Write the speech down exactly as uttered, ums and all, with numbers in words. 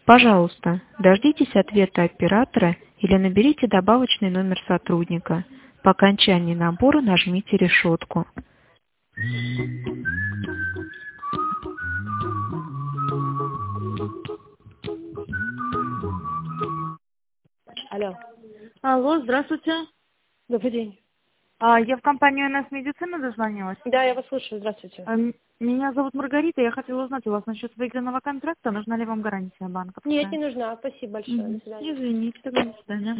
Пожалуйста, дождитесь ответа оператора или наберите добавочный номер сотрудника. По окончании набора нажмите решетку. Алло. Алло, здравствуйте. Добрый день. А, я в компанию эн эс Медицина дозвонилась. Да, я вас слушаю. Здравствуйте. А, м- Меня зовут Маргарита. Я хотела узнать у вас насчет выигранного контракта. Нужна ли вам гарантия банковская? Нет, не нужна. Спасибо большое. До Мгм. свидания. Извините, тогда до свидания.